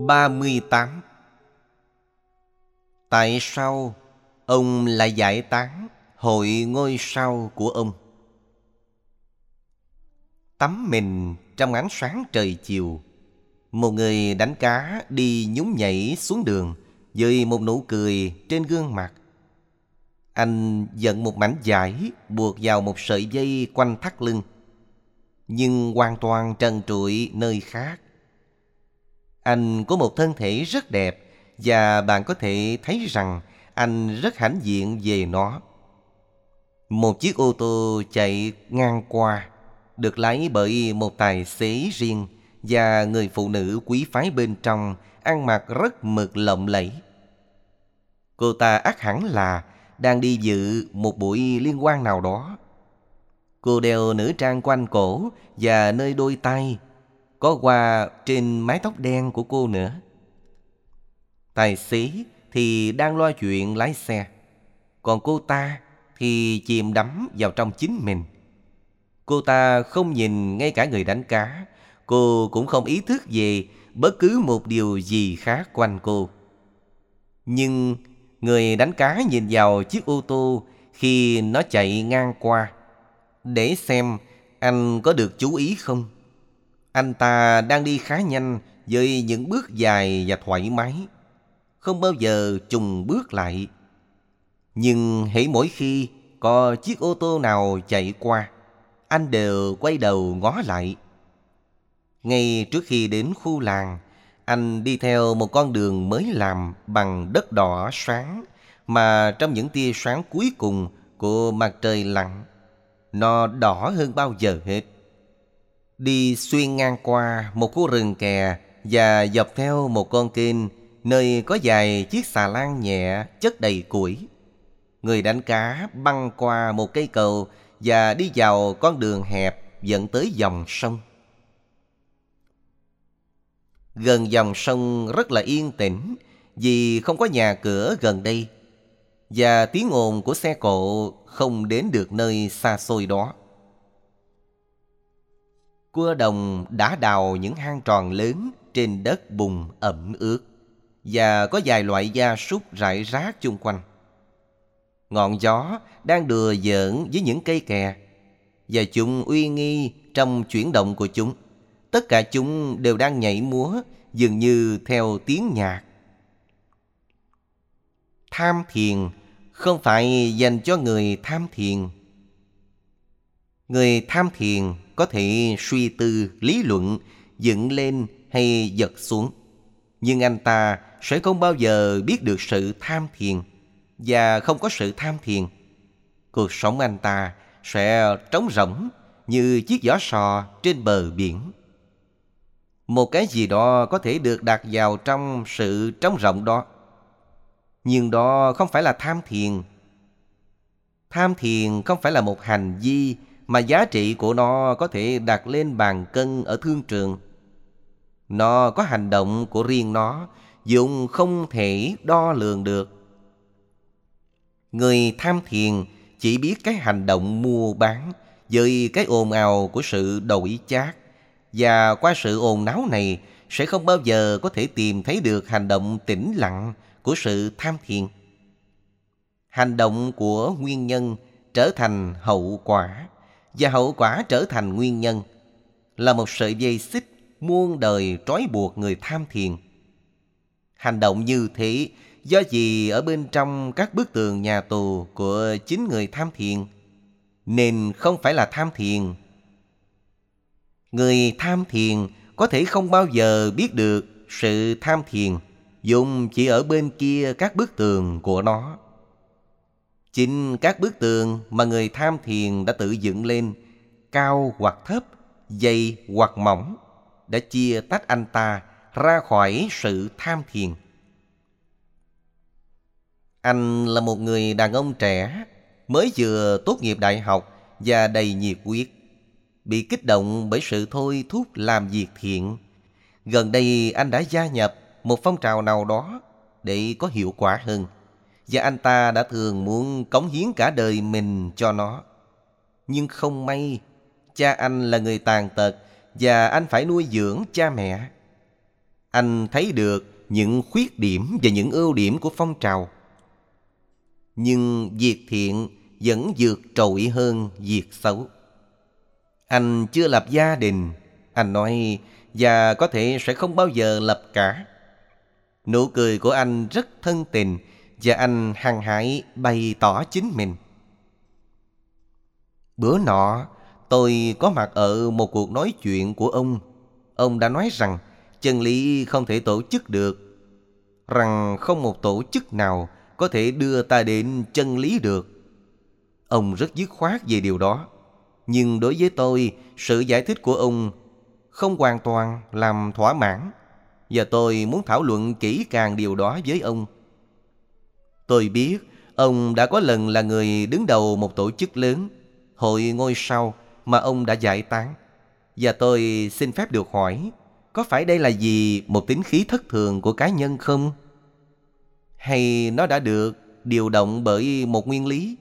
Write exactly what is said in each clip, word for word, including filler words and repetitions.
ba mươi tám. Tại sao ông lại giải tán hội ngôi sao của ông? Tắm mình trong ánh sáng trời chiều, một người đánh cá đi nhún nhảy xuống đường với một nụ cười trên gương mặt. Anh giận một mảnh vải buộc vào một sợi dây quanh thắt lưng, nhưng hoàn toàn trần trụi nơi khác. Anh có một thân thể rất đẹp, và bạn có thể thấy rằng anh rất hãnh diện về nó. Một chiếc ô tô chạy ngang qua, được lái bởi một tài xế riêng, và người phụ nữ quý phái bên trong ăn mặc rất mực lộng lẫy. Cô ta ắt hẳn là đang đi dự một buổi liên hoan nào đó. Cô đeo nữ trang quanh cổ và nơi đôi tay, có hoa trên mái tóc đen của cô nữa. Tài xế thì đang lo chuyện lái xe, còn cô ta thì chìm đắm vào trong chính mình. Cô ta không nhìn ngay cả người đánh cá. Cô cũng không ý thức về bất cứ một điều gì khác quanh cô. Nhưng người đánh cá nhìn vào chiếc ô tô khi nó chạy ngang qua, để xem anh có được chú ý không. Anh ta đang đi khá nhanh, với những bước dài và thoải mái, không bao giờ chùng bước lại. Nhưng hễ mỗi khi có chiếc ô tô nào chạy qua, anh đều quay đầu ngó lại. Ngay trước khi đến khu làng, anh đi theo một con đường mới làm bằng đất đỏ sáng, mà trong những tia sáng cuối cùng của mặt trời lặn, nó đỏ hơn bao giờ hết. Đi xuyên ngang qua một khu rừng kè và dọc theo một con kênh nơi có vài chiếc xà lan nhẹ chất đầy củi. Người đánh cá băng qua một cây cầu và đi vào con đường hẹp dẫn tới dòng sông. Gần dòng sông rất là yên tĩnh, vì không có nhà cửa gần đây, và tiếng ồn của xe cộ không đến được nơi xa xôi đó. Cua đồng đã đào những hang tròn lớn trên đất bùn ẩm ướt, và có vài loại gia súc rải rác chung quanh. Ngọn gió đang đùa giỡn với những cây kè, và chúng uy nghi trong chuyển động của chúng. Tất cả chúng đều đang nhảy múa, dường như theo tiếng nhạc. Tham thiền không phải dành cho người tham thiền. Người tham thiền có thể suy tư, lý luận, dựng lên hay giật xuống, nhưng anh ta sẽ không bao giờ biết được sự tham thiền, và không có sự tham thiền, cuộc sống anh ta sẽ trống rỗng như chiếc vỏ sò trên bờ biển. Một cái gì đó có thể được đặt vào trong sự trống rỗng đó, nhưng đó không phải là tham thiền. Tham thiền không phải là một hành vi mà giá trị của nó có thể đặt lên bàn cân ở thương trường. Nó có hành động của riêng nó, dụng không thể đo lường được. Người tham thiền chỉ biết cái hành động mua bán với cái ồn ào của sự đổi chác, và qua sự ồn náo này sẽ không bao giờ có thể tìm thấy được hành động tĩnh lặng của sự tham thiền. Hành động của nguyên nhân trở thành hậu quả, và hậu quả trở thành nguyên nhân, là một sợi dây xích muôn đời trói buộc người tham thiền. Hành động như thế do gì ở bên trong các bức tường nhà tù của chính người tham thiền, nên không phải là tham thiền. Người tham thiền có thể không bao giờ biết được sự tham thiền dùng chỉ ở bên kia các bức tường của nó. Chính các bức tường mà người tham thiền đã tự dựng lên, cao hoặc thấp, dày hoặc mỏng, đã chia tách anh ta ra khỏi sự tham thiền. Anh là một người đàn ông trẻ, mới vừa tốt nghiệp đại học và đầy nhiệt huyết, bị kích động bởi sự thôi thúc làm việc thiện. Gần đây anh đã gia nhập một phong trào nào đó để có hiệu quả hơn, và anh ta đã thường muốn cống hiến cả đời mình cho nó. Nhưng không may, cha anh là người tàn tật, và anh phải nuôi dưỡng cha mẹ. Anh thấy được những khuyết điểm và những ưu điểm của phong trào. Nhưng việc thiện vẫn vượt trội hơn việc xấu. Anh chưa lập gia đình, anh nói, và có thể sẽ không bao giờ lập cả. Nụ cười của anh rất thân tình, và anh hăng hái bày tỏ chính mình. Bữa nọ, tôi có mặt ở một cuộc nói chuyện của ông. Ông đã nói rằng chân lý không thể tổ chức được, rằng không một tổ chức nào có thể đưa ta đến chân lý được. Ông rất dứt khoát về điều đó. Nhưng đối với tôi, sự giải thích của ông không hoàn toàn làm thỏa mãn, và tôi muốn thảo luận kỹ càng điều đó với ông. Tôi biết ông đã có lần là người đứng đầu một tổ chức lớn, Hội Ngôi Sao, mà ông đã giải tán. Và tôi xin phép được hỏi, có phải đây là vì một tính khí thất thường của cá nhân không? Hay nó đã được điều động bởi một nguyên lý?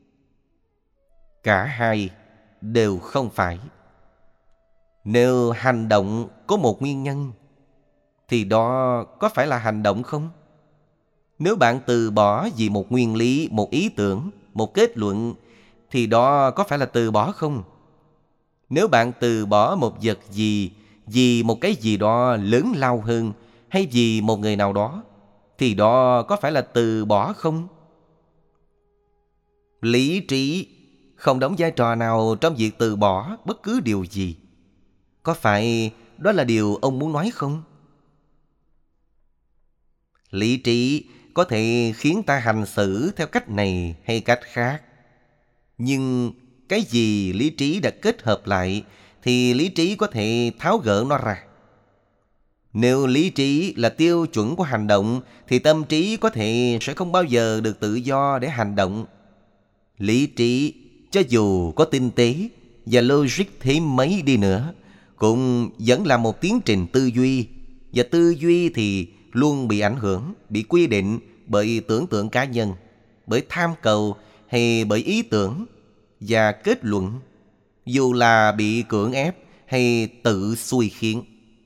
Cả hai đều không phải. Nếu hành động có một nguyên nhân, thì đó có phải là hành động không? Nếu bạn từ bỏ vì một nguyên lý, một ý tưởng, một kết luận, thì đó có phải là từ bỏ không? Nếu bạn từ bỏ một vật gì vì một cái gì đó lớn lao hơn, hay vì một người nào đó, thì đó có phải là từ bỏ không? Lý trí không đóng vai trò nào trong việc từ bỏ bất cứ điều gì. Có phải đó là điều ông muốn nói không? Lý trí có thể khiến ta hành xử theo cách này hay cách khác. Nhưng cái gì lý trí đã kết hợp lại thì lý trí có thể tháo gỡ nó ra. Nếu lý trí là tiêu chuẩn của hành động thì tâm trí có thể sẽ không bao giờ được tự do để hành động. Lý trí, cho dù có tinh tế và logic thế mấy đi nữa, cũng vẫn là một tiến trình tư duy. Và tư duy thì luôn bị ảnh hưởng, bị quy định bởi tưởng tượng cá nhân, bởi tham cầu hay bởi ý tưởng và kết luận, dù là bị cưỡng ép hay tự xui khiến.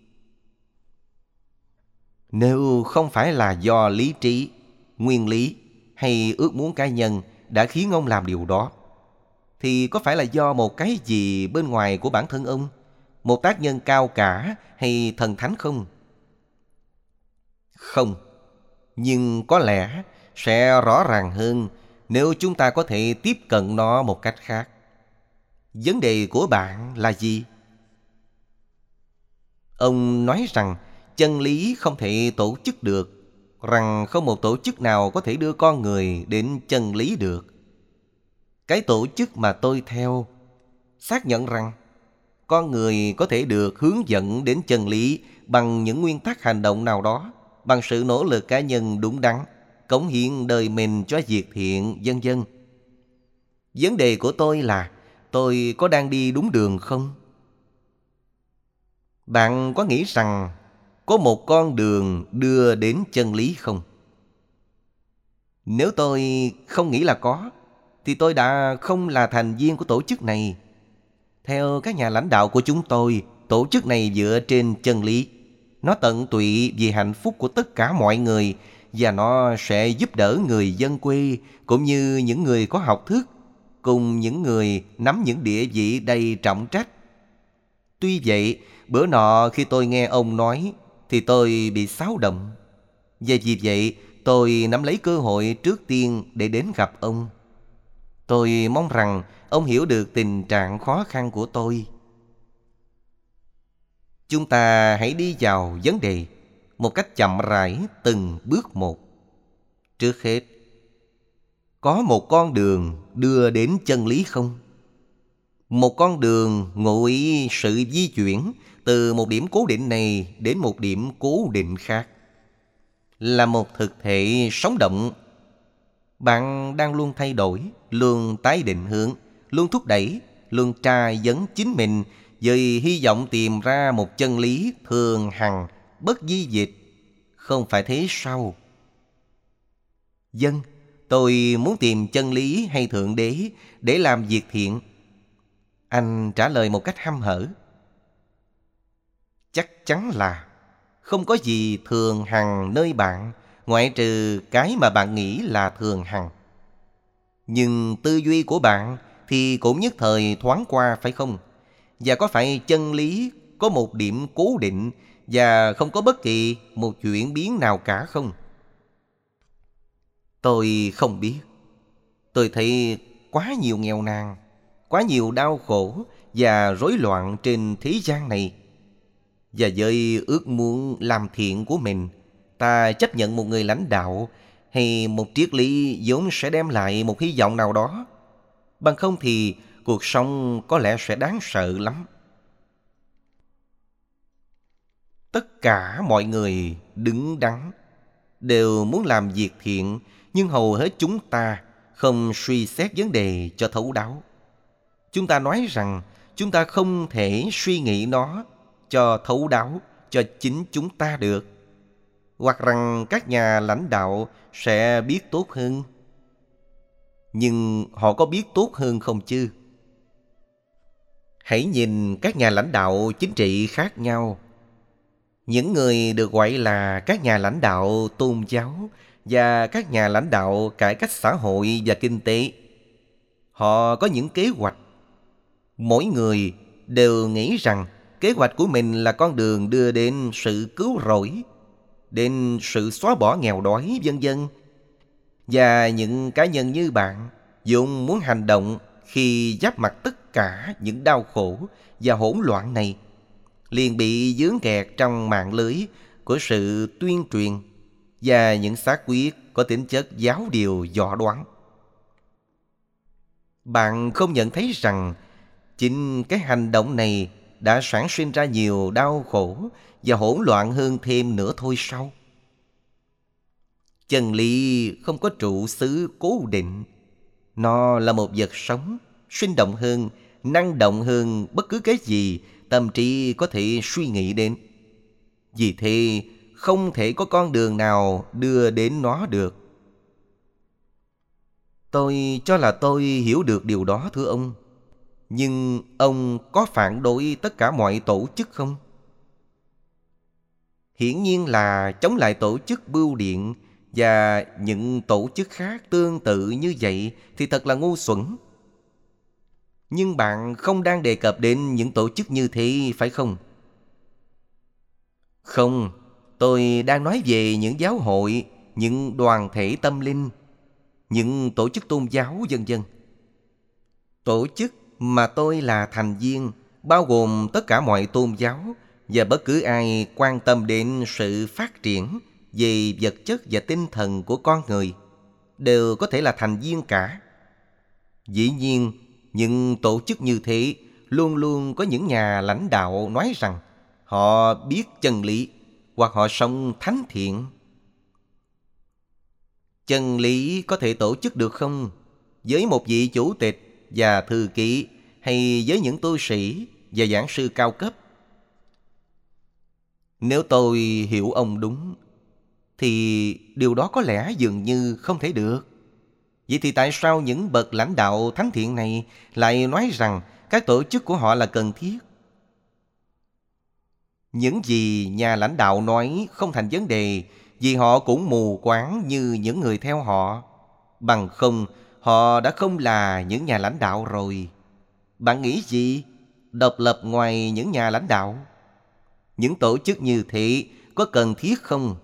Nếu không phải là do lý trí, nguyên lý hay ước muốn cá nhân đã khiến ông làm điều đó, thì có phải là do một cái gì bên ngoài của bản thân ông, một tác nhân cao cả hay thần thánh không? Không. Nhưng có lẽ sẽ rõ ràng hơn nếu chúng ta có thể tiếp cận nó một cách khác. Vấn đề của bạn là gì? Ông nói rằng chân lý không thể tổ chức được, rằng không một tổ chức nào có thể đưa con người đến chân lý được. Cái tổ chức mà tôi theo xác nhận rằng con người có thể được hướng dẫn đến chân lý bằng những nguyên tắc hành động nào đó, bằng sự nỗ lực cá nhân đúng đắn, cống hiến đời mình cho việc thiện, vân vân. Vấn đề của tôi là tôi có đang đi đúng đường không? Bạn có nghĩ rằng có một con đường đưa đến chân lý không? Nếu tôi không nghĩ là có, thì tôi đã không là thành viên của tổ chức này. Theo các nhà lãnh đạo của chúng tôi, tổ chức này dựa trên chân lý. Nó tận tụy vì hạnh phúc của tất cả mọi người, và nó sẽ giúp đỡ người dân quê cũng như những người có học thức, cùng những người nắm những địa vị đầy trọng trách. Tuy vậy, bữa nọ khi tôi nghe ông nói thì tôi bị xáo động. Và vì vậy, tôi nắm lấy cơ hội trước tiên để đến gặp ông. Tôi mong rằng ông hiểu được tình trạng khó khăn của tôi. Chúng ta hãy đi vào vấn đề một cách chậm rãi, từng bước một. Trước hết, có một con đường đưa đến chân lý không? Một con đường ngụ ý sự di chuyển từ một điểm cố định này đến một điểm cố định khác. Là một thực thể sống động, bạn đang luôn thay đổi, luôn tái định hướng, luôn thúc đẩy, luôn tra vấn chính mình với hy vọng tìm ra một chân lý thường hằng, bất di dịch. Không phải thế sao? Vâng, tôi muốn tìm chân lý hay Thượng Đế để làm việc thiện. Anh trả lời một cách hăm hở. Chắc chắn là Không có gì thường hằng nơi bạn, ngoại trừ cái mà bạn nghĩ là thường hằng. Nhưng tư duy của bạn thì cũng nhất thời thoáng qua, phải không? Và có phải chân lý có một điểm cố định và không có bất kỳ một chuyển biến nào cả không? Tôi không biết. Tôi thấy quá nhiều nghèo nàn, quá nhiều đau khổ và rối loạn trên thế gian này. Và với ước muốn làm thiện của mình, ta chấp nhận một người lãnh đạo hay một triết lý vốn sẽ đem lại một hy vọng nào đó. Bằng không thì cuộc sống có lẽ sẽ đáng sợ lắm. Tất cả mọi người đứng đắn đều muốn làm việc thiện, nhưng hầu hết chúng ta không suy xét vấn đề cho thấu đáo. Chúng ta nói rằng chúng ta không thể suy nghĩ nó cho thấu đáo cho chính chúng ta được, hoặc rằng các nhà lãnh đạo sẽ biết tốt hơn. Nhưng họ có biết tốt hơn không chứ? Hãy nhìn các nhà lãnh đạo chính trị khác nhau. Những người được gọi là các nhà lãnh đạo tôn giáo và các nhà lãnh đạo cải cách xã hội và kinh tế, họ có những kế hoạch. Mỗi người đều nghĩ rằng kế hoạch của mình là con đường đưa đến sự cứu rỗi, đến sự xóa bỏ nghèo đói, vân vân. Và những cá nhân như bạn vốn muốn hành động khi giáp mặt tất cả những đau khổ và hỗn loạn này, liền bị vướng kẹt trong mạng lưới của sự tuyên truyền và những xác quyết có tính chất giáo điều dọ đoán. Bạn không nhận thấy rằng chính cái hành động này đã sản sinh ra nhiều đau khổ và hỗn loạn hơn thêm nữa thôi sao? Chân lý không có trụ xứ cố định. Nó là một vật sống, sinh động hơn, năng động hơn bất cứ cái gì tâm trí có thể suy nghĩ đến. Vì thế, không thể có con đường nào đưa đến nó được. Tôi cho là tôi hiểu được điều đó, thưa ông. Nhưng ông có phản đối tất cả mọi tổ chức không? Hiển nhiên là chống lại tổ chức Bưu Điện và những tổ chức khác tương tự như vậy thì thật là ngu xuẩn. Nhưng bạn không đang đề cập đến những tổ chức như thế, phải không? Không, tôi đang nói về những giáo hội, những đoàn thể tâm linh, những tổ chức tôn giáo vân vân. Tổ chức mà tôi là thành viên bao gồm tất cả mọi tôn giáo và bất cứ ai quan tâm đến sự phát triển về vật chất và tinh thần của con người đều có thể là thành viên cả. Dĩ nhiên, những tổ chức như thế luôn luôn có những nhà lãnh đạo nói rằng họ biết chân lý hoặc họ sống thánh thiện. Chân lý có thể tổ chức được không? Với một vị chủ tịch và thư ký, hay với những tu sĩ và giảng sư cao cấp? Nếu tôi hiểu ông đúng, thì điều đó có lẽ dường như không thể được. Vậy thì tại sao những bậc lãnh đạo thánh thiện này lại nói rằng các tổ chức của họ là cần thiết? Những gì nhà lãnh đạo nói không thành vấn đề, vì họ cũng mù quáng như những người theo họ. Bằng không, họ đã không là những nhà lãnh đạo rồi. Bạn nghĩ gì? Độc lập ngoài những nhà lãnh đạo? Những tổ chức như thế có cần thiết không?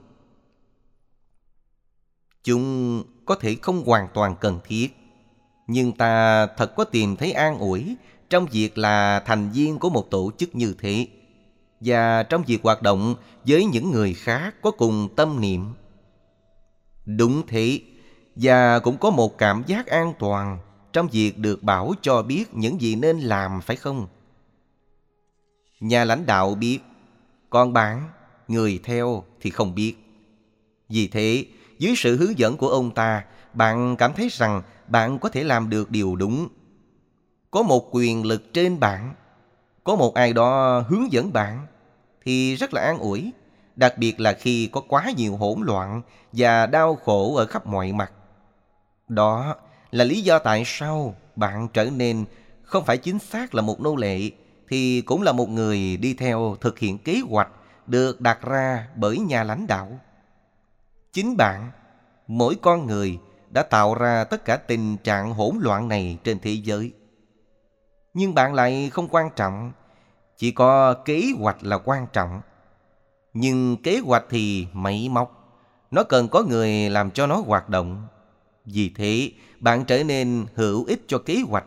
Chúng có thể không hoàn toàn cần thiết, nhưng ta thật có tìm thấy an ủi trong việc là thành viên của một tổ chức như thế, và trong việc hoạt động với những người khác có cùng tâm niệm. Đúng thế, và cũng có một cảm giác an toàn trong việc được bảo cho biết những gì nên làm, phải không? Nhà lãnh đạo biết, còn bạn, người theo thì không biết. Vì thế, dưới sự hướng dẫn của ông ta, bạn cảm thấy rằng bạn có thể làm được điều đúng. Có một quyền lực trên bạn, có một ai đó hướng dẫn bạn, thì rất là an ủi, đặc biệt là khi có quá nhiều hỗn loạn và đau khổ ở khắp mọi mặt. Đó là lý do tại sao bạn trở nên không phải chính xác là một nô lệ, thì cũng là một người đi theo thực hiện kế hoạch được đặt ra bởi nhà lãnh đạo. Chính bạn, mỗi con người đã tạo ra tất cả tình trạng hỗn loạn này trên thế giới. Nhưng bạn lại không quan trọng, chỉ có kế hoạch là quan trọng. Nhưng kế hoạch thì máy móc, nó cần có người làm cho nó hoạt động. Vì thế, bạn trở nên hữu ích cho kế hoạch.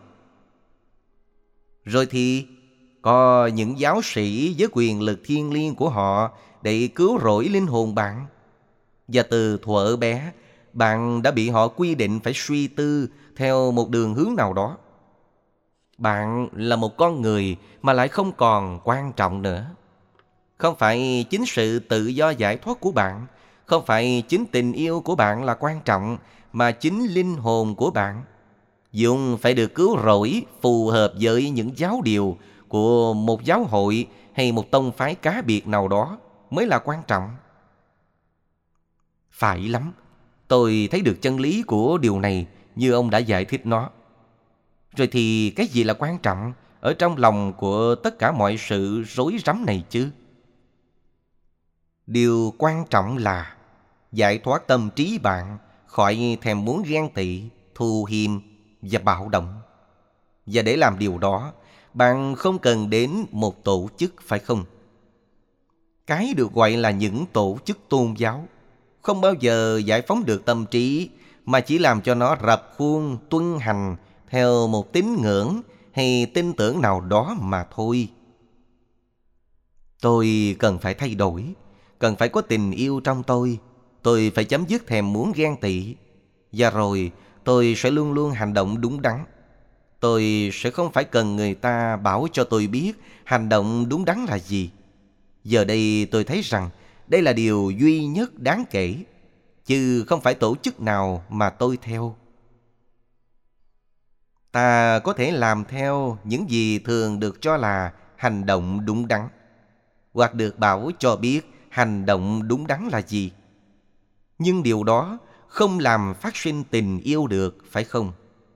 Rồi thì có những giáo sĩ với quyền lực thiêng liêng của họ để cứu rỗi linh hồn bạn. Và từ thuở bé, bạn đã bị họ quy định phải suy tư theo một đường hướng nào đó. Bạn là một con người mà lại không còn quan trọng nữa. Không phải chính sự tự do giải thoát của bạn, không phải chính tình yêu của bạn là quan trọng, mà chính linh hồn của bạn. Dùng phải được cứu rỗi phù hợp với những giáo điều của một giáo hội hay một tông phái cá biệt nào đó mới là quan trọng. Phải lắm, tôi thấy được chân lý của điều này như ông đã giải thích nó. Rồi thì cái gì là quan trọng ở trong lòng của tất cả mọi sự rối rắm này chứ? Điều quan trọng là giải thoát tâm trí bạn khỏi thèm muốn ghen tị, thù hiềm và bạo động. Và để làm điều đó, bạn không cần đến một tổ chức, phải không? Cái được gọi là những tổ chức tôn giáo không bao giờ giải phóng được tâm trí, mà chỉ làm cho nó rập khuôn tuân hành theo một tín ngưỡng hay tin tưởng nào đó mà thôi. Tôi cần phải thay đổi, cần phải có tình yêu trong tôi. Tôi phải chấm dứt thèm muốn ghen tị. Và rồi tôi sẽ luôn luôn hành động đúng đắn. Tôi sẽ không phải cần người ta bảo cho tôi biết hành động đúng đắn là gì. Giờ đây tôi thấy rằng đây là điều duy nhất đáng kể, chứ không phải tổ chức nào mà tôi theo. Ta có thể làm theo những gì thường được cho là hành động đúng đắn, hoặc được bảo cho biết hành động đúng đắn là gì. Nhưng điều đó không làm phát sinh tình yêu được, phải không?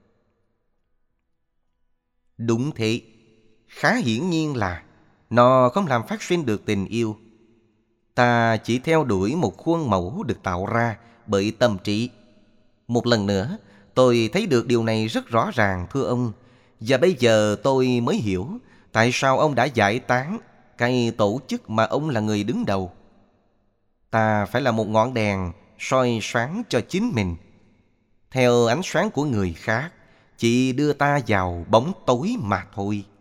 Đúng thế, khá hiển nhiên là nó không làm phát sinh được tình yêu. Ta chỉ theo đuổi một khuôn mẫu được tạo ra bởi tâm trí. Một lần nữa, tôi thấy được điều này rất rõ ràng, thưa ông. Và bây giờ tôi mới hiểu tại sao ông đã giải tán cái tổ chức mà ông là người đứng đầu. Ta phải là một ngọn đèn soi sáng cho chính mình. Theo ánh sáng của người khác chỉ đưa ta vào bóng tối mà thôi.